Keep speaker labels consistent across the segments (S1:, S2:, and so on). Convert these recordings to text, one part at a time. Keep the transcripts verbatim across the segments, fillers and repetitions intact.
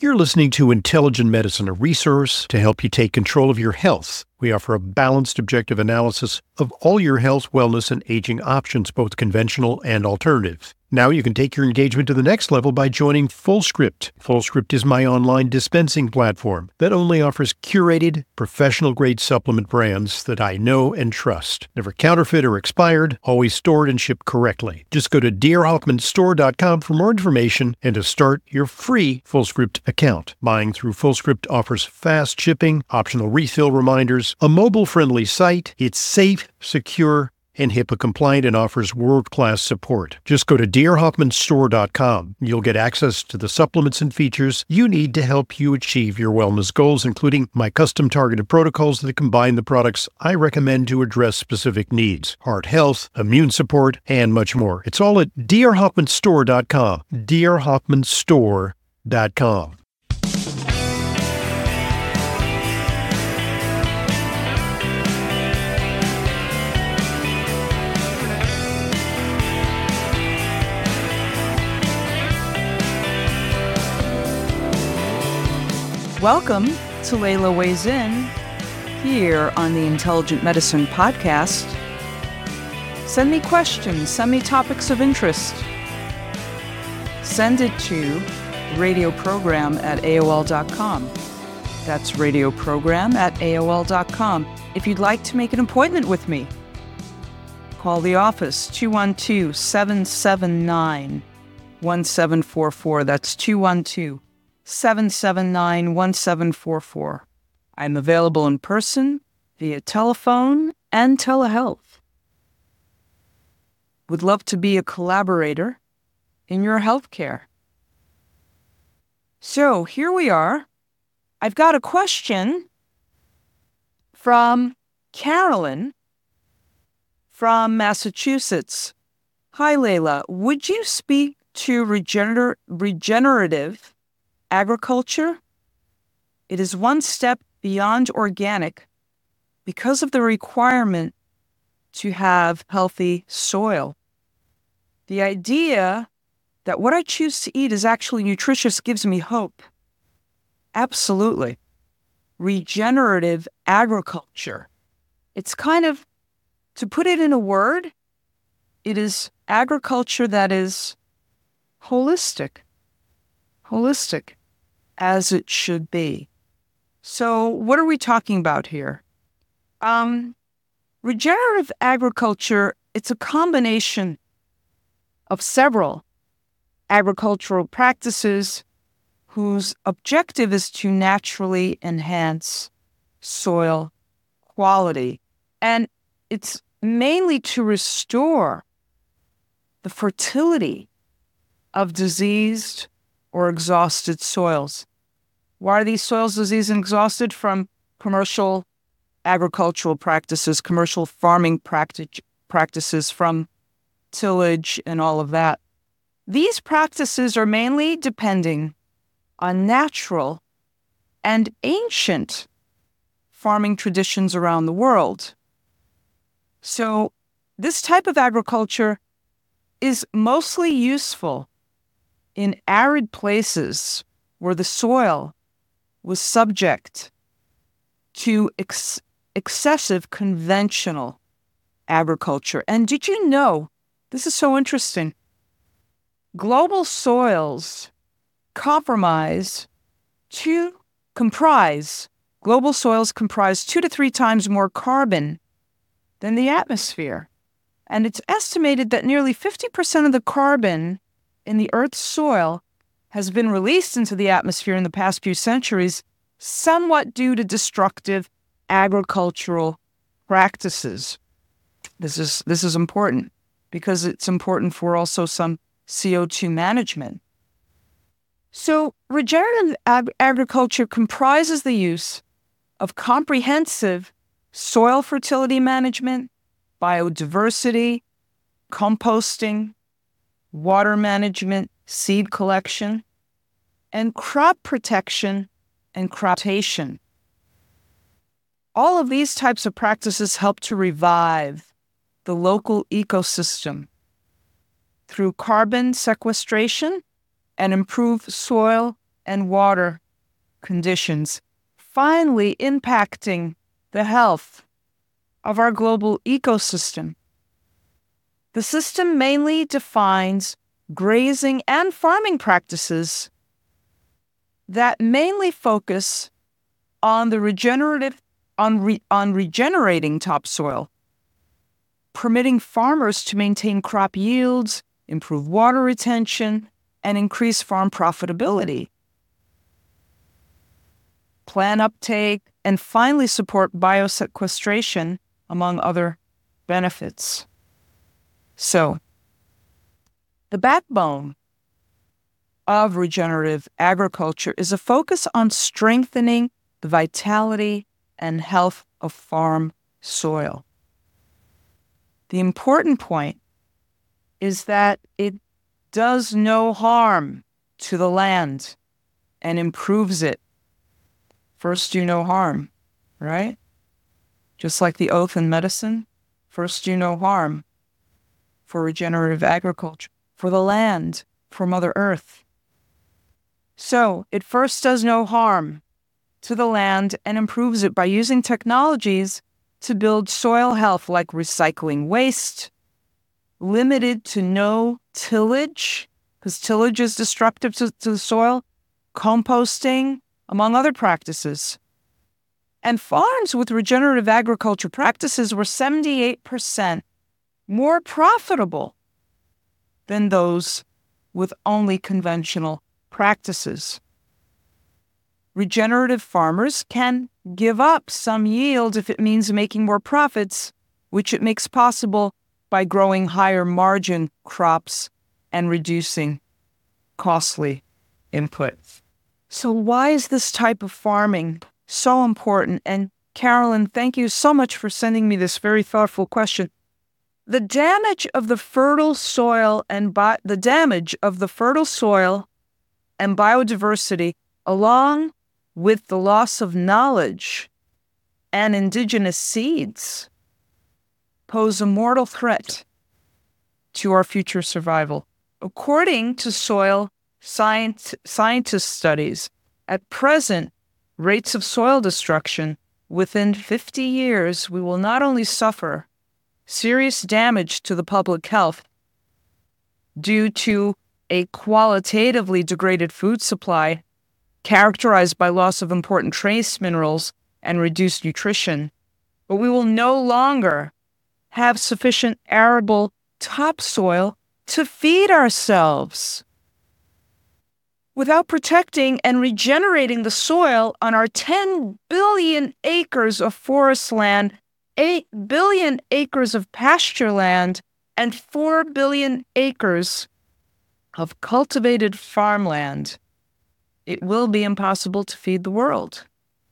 S1: You're listening to Intelligent Medicine, a resource to help you take control of your health. We offer a balanced, objective analysis of all your health, wellness, and aging options, both conventional and alternative. Now you can take your engagement to the next level by joining FullScript. FullScript is my online dispensing platform that only offers curated, professional-grade supplement brands that I know and trust. Never counterfeit or expired, always stored and shipped correctly. Just go to dear hoffman store dot com for more information and to start your free FullScript account. Buying through FullScript offers fast shipping, optional refill reminders, a mobile-friendly site. It's safe, secure, and HIPAA compliant and offers world-class support. Just go to dear hoffman store dot com. You'll get access to the supplements and features you need to help you achieve your wellness goals, including my custom targeted protocols that combine the products I recommend to address specific needs, heart health, immune support, and much more. It's all at dear hoffman store dot com. dear hoffman store dot com.
S2: Welcome to Layla Weighs In, here on the Intelligent Medicine Podcast. Send me questions, send me topics of interest. Send it to radioprogram at A O L dot com. That's radioprogram at A O L dot com. If you'd like to make an appointment with me, call the office, two one two, seven seven nine, one seven four four. That's two one two, seven seven nine, one seven four four. I'm available in person, via telephone, and telehealth. Would love to be a collaborator in your healthcare. So here we are. I've got a question from Carolyn from Massachusetts. Hi, Layla. Would you speak to regener- regenerative agriculture? It is one step beyond organic because of the requirement to have healthy soil. The idea that what I choose to eat is actually nutritious gives me hope. Absolutely. Regenerative agriculture. It's kind of, to put it in a word, it is agriculture that is holistic. Holistic. As it should be. So what are we talking about here? Um, regenerative agriculture, it's a combination of several agricultural practices whose objective is to naturally enhance soil quality. And it's mainly to restore the fertility of diseased or exhausted soils. Why are these soils diseased and exhausted? From commercial agricultural practices, commercial farming practic- practices, from tillage and all of that. These practices are mainly depending on natural and ancient farming traditions around the world. So this type of agriculture is mostly useful in arid places where the soil was subject to ex- excessive conventional agriculture. And did you know, this is so interesting, global soils compromise to comprise, global soils comprise two to three times more carbon than the atmosphere. And it's estimated that nearly fifty percent of the carbon in the Earth's soil has been released into the atmosphere in the past few centuries, somewhat due to destructive agricultural practices. This is this is important because it's important for also some C O two management. So regenerative ag- agriculture comprises the use of comprehensive soil fertility management, biodiversity, composting, water management, seed collection, and crop protection and crop rotation. All of these types of practices help to revive the local ecosystem through carbon sequestration and improve soil and water conditions, finally impacting the health of our global ecosystem. The system mainly defines grazing and farming practices that mainly focus on the regenerative on, re, on regenerating topsoil, permitting farmers to maintain crop yields, improve water retention, and increase farm profitability, plant uptake, and finally support biosequestration, among other benefits. So, the backbone of regenerative agriculture is a focus on strengthening the vitality and health of farm soil. The important point is that it does no harm to the land and improves it. First do no harm, right? Just like the oath in medicine, first do no harm for regenerative agriculture, for the land, for Mother Earth. So it first does no harm to the land and improves it by using technologies to build soil health, like recycling waste, limited to no tillage, because tillage is destructive to, to the soil, composting, among other practices. And farms with regenerative agriculture practices were seventy-eight percent more profitable than those with only conventional practices. Regenerative farmers can give up some yield if it means making more profits, which it makes possible by growing higher margin crops and reducing costly inputs. So why is this type of farming so important? And Carolyn, thank you so much for sending me this very thoughtful question. The damage of the fertile soil and bi- the damage of the fertile soil and biodiversity, along with the loss of knowledge and indigenous seeds, pose a mortal threat to our future survival. According to soil science, scientist studies, at present rates of soil destruction, within fifty years, we will not only suffer serious damage to the public health due to a qualitatively degraded food supply characterized by loss of important trace minerals and reduced nutrition, but we will no longer have sufficient arable topsoil to feed ourselves. Without protecting and regenerating the soil on our ten billion acres of forest land, eight billion acres of pasture land, and four billion acres of cultivated farmland, it will be impossible to feed the world.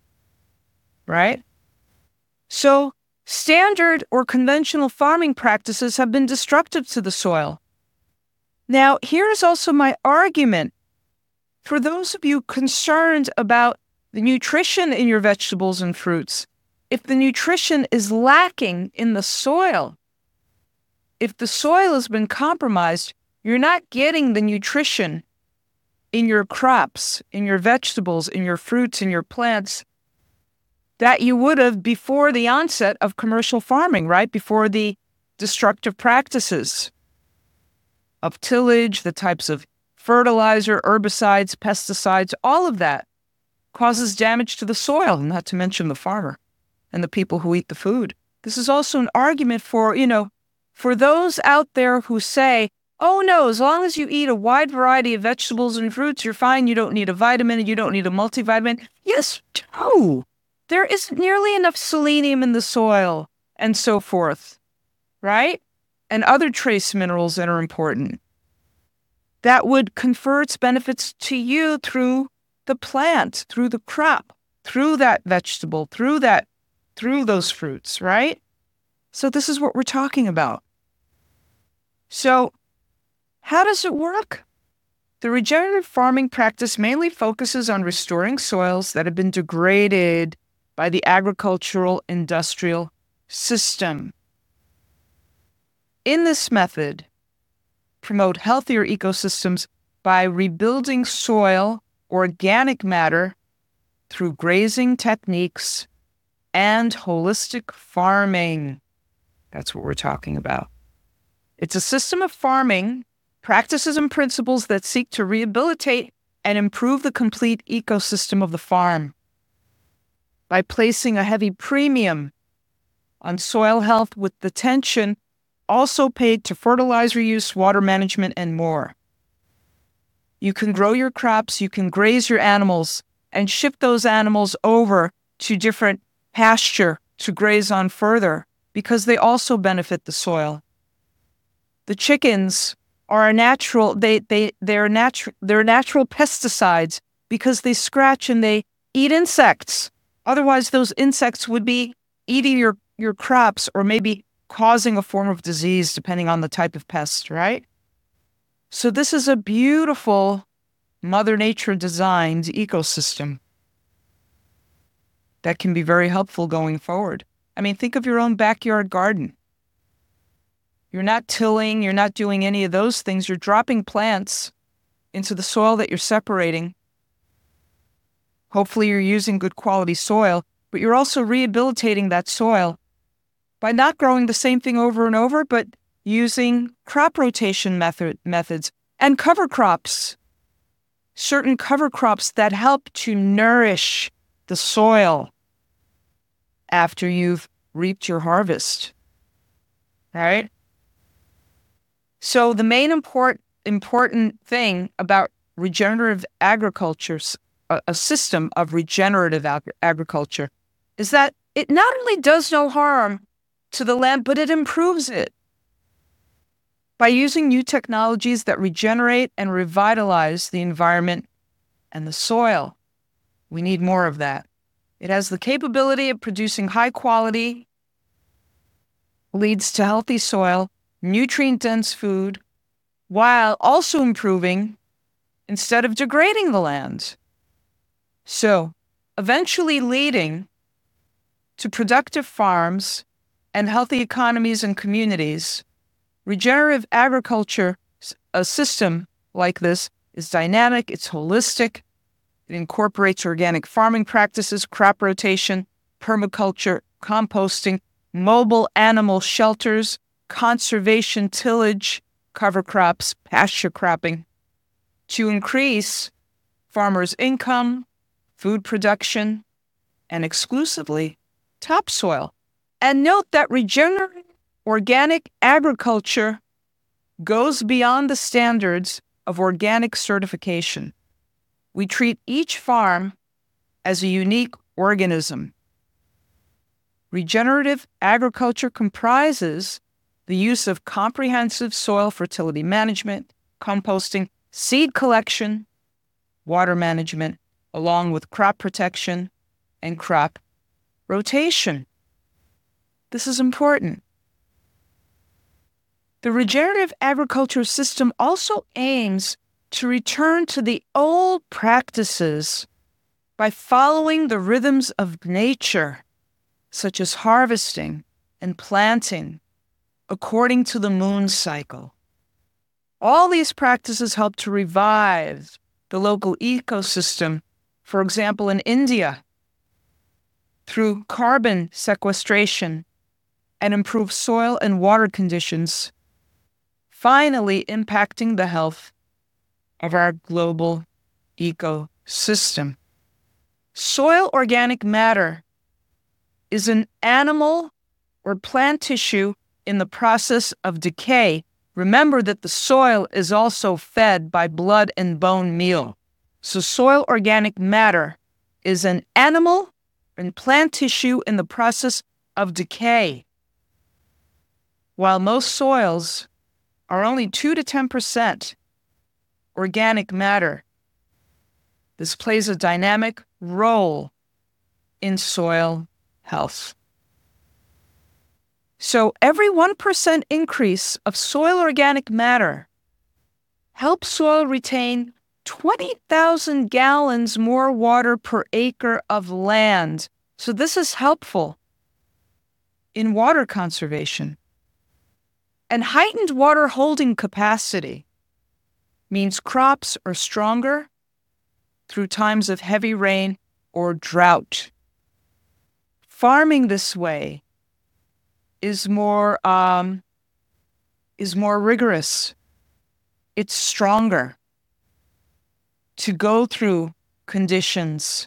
S2: Right? So, standard or conventional farming practices have been destructive to the soil. Now, here's also my argument. For those of you concerned about the nutrition in your vegetables and fruits, if the nutrition is lacking in the soil, if the soil has been compromised, you're not getting the nutrition in your crops, in your vegetables, in your fruits, in your plants that you would have before the onset of commercial farming, right? Before the destructive practices of tillage, the types of fertilizer, herbicides, pesticides, all of that causes damage to the soil, not to mention the farmer and the people who eat the food. This is also an argument for, you know, for those out there who say, oh no, as long as you eat a wide variety of vegetables and fruits, you're fine. You don't need a vitamin. You don't need a multivitamin. Yes, no. There isn't nearly enough selenium in the soil and so forth, right? And other trace minerals that are important that would confer its benefits to you through the plant, through the crop, through that vegetable, through that, through those fruits, right? So this is what we're talking about. So how does it work? The regenerative farming practice mainly focuses on restoring soils that have been degraded by the agricultural industrial system. In this method, promote healthier ecosystems by rebuilding soil organic matter through grazing techniques and holistic farming. That's what we're talking about. It's a system of farming, practices and principles that seek to rehabilitate and improve the complete ecosystem of the farm by placing a heavy premium on soil health with the attention also paid to fertilizer use, water management, and more. You can grow your crops, you can graze your animals, and ship those animals over to different pasture to graze on further because they also benefit the soil. The chickens are a natural, they, they, they're, natu- they're natural pesticides because they scratch and they eat insects. Otherwise, those insects would be eating your, your crops or maybe causing a form of disease depending on the type of pest, right? So this is a beautiful Mother Nature designed ecosystem that can be very helpful going forward. I mean, think of your own backyard garden. You're not tilling, you're not doing any of those things. You're dropping plants into the soil that you're separating. Hopefully you're using good quality soil, but you're also rehabilitating that soil by not growing the same thing over and over, but using crop rotation method, methods and cover crops. Certain cover crops that help to nourish the soil after you've reaped your harvest. All right? So the main import, important thing about regenerative agriculture, a, a system of regenerative ag- agriculture, is that it not only does no harm to the land, but it improves it. By using new technologies that regenerate and revitalize the environment and the soil, we need more of that. It has the capability of producing high quality, leads to healthy soil, nutrient-dense food, while also improving instead of degrading the land. So, eventually leading to productive farms and healthy economies and communities. Regenerative agriculture, a system like this, is dynamic, it's holistic, it incorporates organic farming practices, crop rotation, permaculture, composting, mobile animal shelters, conservation tillage, cover crops, pasture cropping, to increase farmers' income, food production, and exclusively topsoil. And note that regenerative organic agriculture goes beyond the standards of organic certification. We treat each farm as a unique organism. Regenerative agriculture comprises the use of comprehensive soil fertility management, composting, seed collection, water management, along with crop protection and crop rotation. This is important. The regenerative agriculture system also aims to return to the old practices by following the rhythms of nature, such as harvesting and planting, according to the moon cycle. All these practices help to revive the local ecosystem, for example, in India, through carbon sequestration and improve soil and water conditions, finally impacting the health of our global ecosystem. Soil organic matter is an animal or plant tissue in the process of decay. Remember that the soil is also fed by blood and bone meal. So soil organic matter is an animal and plant tissue in the process of decay. While most soils are only two to ten percent organic matter, this plays a dynamic role in soil health. So every one percent increase of soil organic matter helps soil retain twenty thousand gallons more water per acre of land. So this is helpful in water conservation. And heightened water holding capacity means crops are stronger, through times of heavy rain or drought. Farming this way is more um, is more rigorous. It's stronger to go through conditions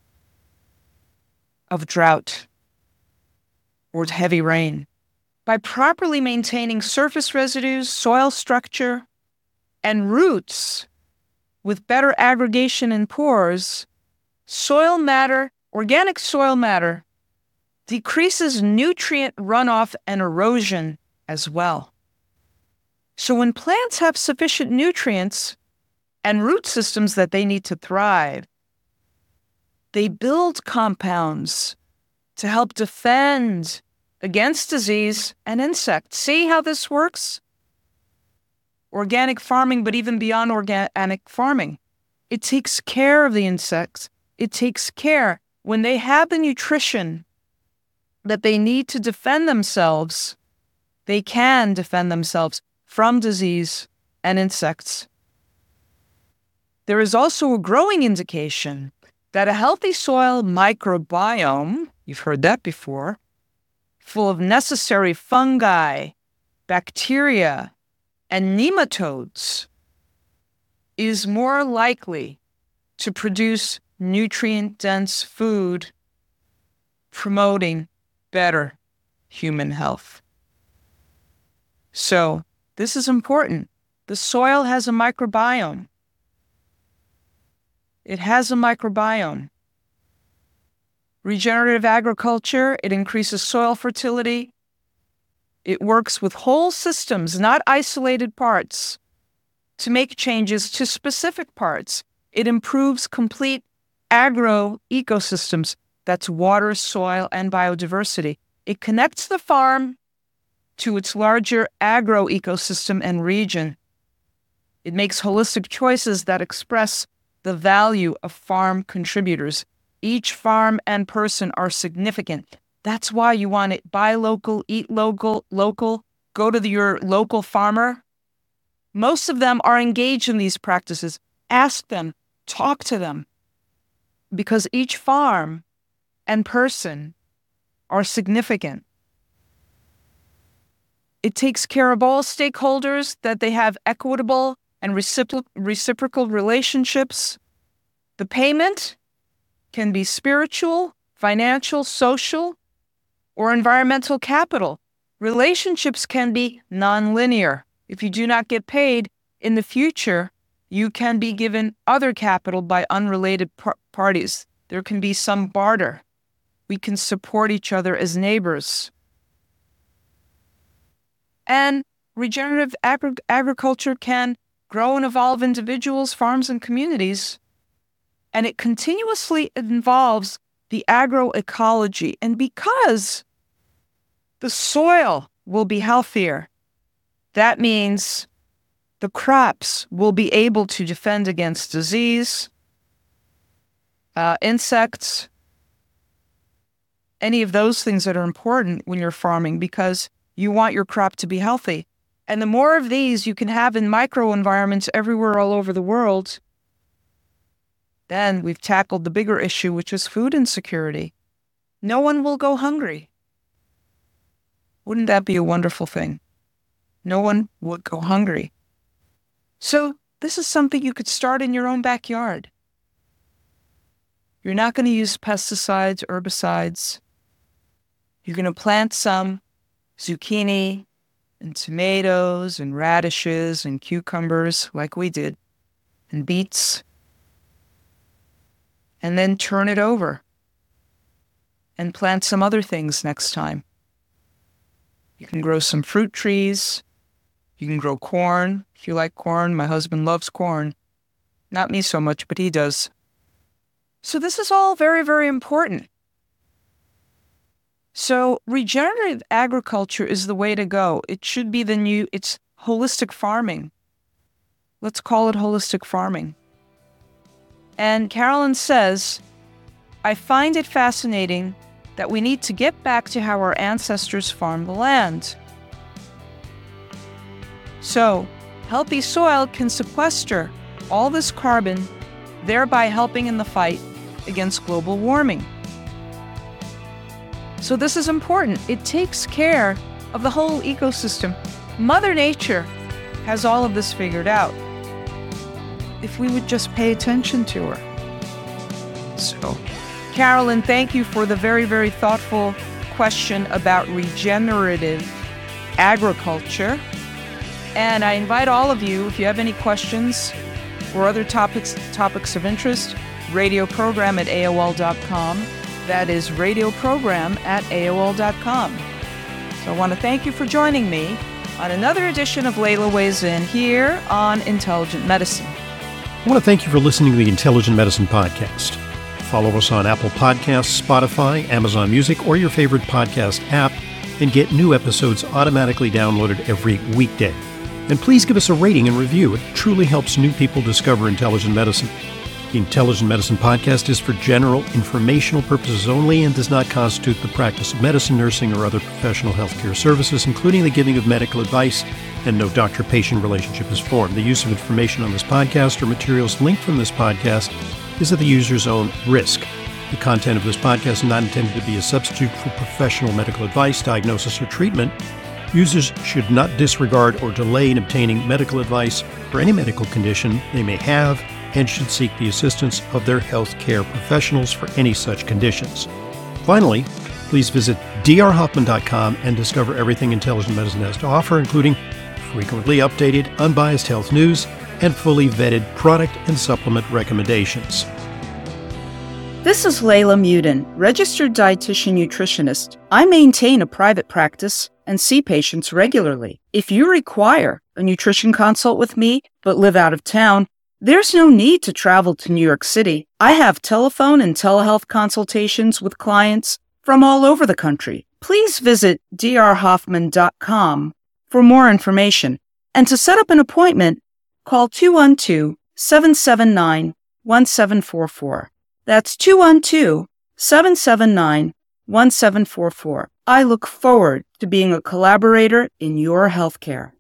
S2: of drought or heavy rain. By properly maintaining surface residues, soil structure, and roots with better aggregation in pores, soil matter, organic soil matter, decreases nutrient runoff and erosion as well. So when plants have sufficient nutrients and root systems that they need to thrive, they build compounds to help defend against disease and insects. See how this works? Organic farming, but even beyond organic farming, it takes care of the insects. It takes care when they have the nutrition that they need to defend themselves. They can defend themselves from disease and insects. There is also a growing indication that a healthy soil microbiome, you've heard that before, full of necessary fungi, bacteria, and nematodes, is more likely to produce nutrient-dense food, promoting better human health. So, this is important. The soil has a microbiome. It has a microbiome. Regenerative agriculture, it increases soil fertility. It works with whole systems, not isolated parts, to make changes to specific parts. It improves complete agro ecosystems. That's water, soil, and biodiversity. It connects the farm to its larger agro ecosystem and region. It makes holistic choices that express the value of farm contributors. Each farm and person are significant. That's why you want to buy local, eat local, local, go to the, your local farmer. Most of them are engaged in these practices. Ask them, talk to them, because each farm and person are significant. It takes care of all stakeholders, that they have equitable and recipro- reciprocal relationships. The payment can be spiritual, financial, social, or environmental capital. Relationships can be nonlinear. If you do not get paid in the future, you can be given other capital by unrelated par- parties. There can be some barter. We can support each other as neighbors. And regenerative agri- agriculture can grow and evolve individuals, farms, and communities. And it continuously involves the agroecology. And because the soil will be healthier, that means the crops will be able to defend against disease, uh, insects, any of those things that are important when you're farming, because you want your crop to be healthy. And the more of these you can have in microenvironments everywhere all over the world, then we've tackled the bigger issue, which is food insecurity. No one will go hungry. Wouldn't that be a wonderful thing? No one would go hungry. So this is something you could start in your own backyard. You're not going to use pesticides, herbicides. You're going to plant some zucchini and tomatoes and radishes and cucumbers like we did, and beets, and then turn it over and plant some other things next time. You can grow some fruit trees. You can grow corn if you like corn. My husband loves corn. Not me so much, but he does. So this is all very, very important. So regenerative agriculture is the way to go. It should be the new, it's holistic farming. Let's call it holistic farming. And Carolyn says, I find it fascinating that we need to get back to how our ancestors farmed the land. So, healthy soil can sequester all this carbon thereby helping in the fight against global warming. So this is important. It takes care of the whole ecosystem. Mother Nature has all of this figured out if we would just pay attention to her. So, Carolyn, thank you for the very, very thoughtful question about regenerative agriculture. And I invite all of you, if you have any questions or other topics topics of interest, radioprogram at A O L dot com. That is radioprogram at A O L dot com. So I want to thank you for joining me on another edition of Layla Weighs In here on Intelligent Medicine.
S1: I want to thank you for listening to the Intelligent Medicine Podcast. Follow us on Apple Podcasts, Spotify, Amazon Music, or your favorite podcast app, and get new episodes automatically downloaded every weekday. And please give us a rating and review. It truly helps new people discover intelligent medicine. The Intelligent Medicine Podcast is for general informational purposes only and does not constitute the practice of medicine, nursing, or other professional healthcare services, including the giving of medical advice, and no doctor-patient relationship is formed. The use of information on this podcast or materials linked from this podcast is at the user's own risk. The content of this podcast is not intended to be a substitute for professional medical advice, diagnosis, or treatment. Users should not disregard or delay in obtaining medical advice for any medical condition they may have and should seek the assistance of their healthcare professionals for any such conditions. Finally, please visit d r hoffman dot com and discover everything Intelligent Medicine has to offer, including frequently updated, unbiased health news and fully vetted product and supplement recommendations.
S2: This is Layla Muden, registered dietitian nutritionist. I maintain a private practice and see patients regularly. If you require a nutrition consult with me but live out of town, there's no need to travel to New York City. I have telephone and telehealth consultations with clients from all over the country. Please visit d r hoffman dot com for more information. And to set up an appointment, call two one two, seven seven nine, one seven four four. That's two one two, seven seven nine, one seven four four. I look forward to being a collaborator in your healthcare.